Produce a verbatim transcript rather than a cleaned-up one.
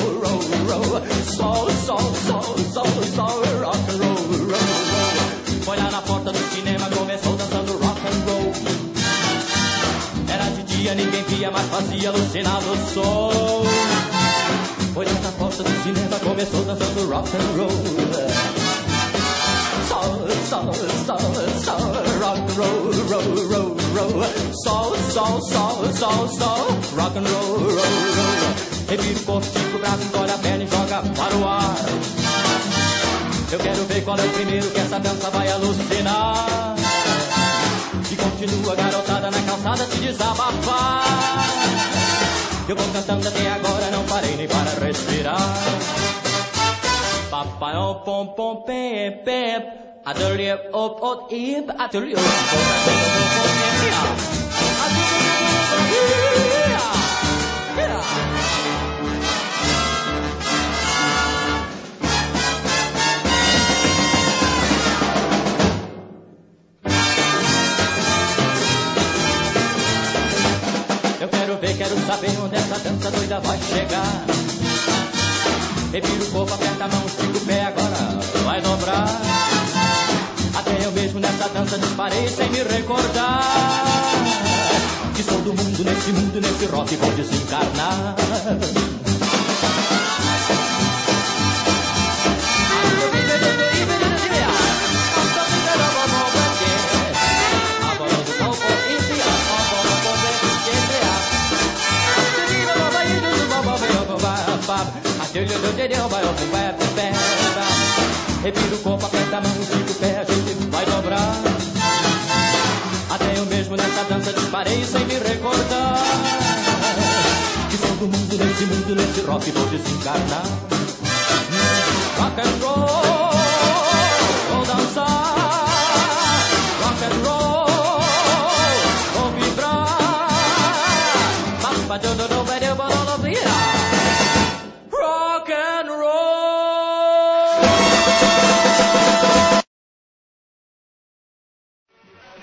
roll, roll, roll. Sol, sol, sol, sol, sol, rock and roll, roll, roll. Foi lá na porta do cinema, começou dançando rock and roll. Era de dia, ninguém via, mas fazia alucinar o sol. Foi lá na porta do cinema, começou dançando rock and roll. Sol, sol, sol, sol, rock and roll, roll, roll, roll. Sol, sol, sol, sol, sol, rock and roll, roll, roll. Revira o corpo, estica o braço, encolhe a perna e joga para o ar. Eu quero ver qual é o primeiro que essa dança vai alucinar. E continua a garotada na calçada se desabafar. Eu vou cantando até agora, não parei nem para respirar. Papai, oh, pom, pom, pep, pep. Ateliê, op, op, ip, ateliê, op, op, eu quero ver, quero saber onde essa dança doida vai chegar. Revira o corpo, aperta a mão, estica o pé, agora vai dobrar. Até eu mesmo nessa dança disparei sem me recordar que sou do mundo, nesse mundo, nesse rock vou desencarnar. Revira o corpo, aperta a mão, estica o pé, a gente vai dobrar. Até eu mesmo nessa dança disparei sem me recordar que sou do mundo, nesse mundo, nesse rock vou desencarnar. Rock and roll, vou dançar. Rock and roll, vou vibrar. Papa, do, do, do, do, do, do, do, do,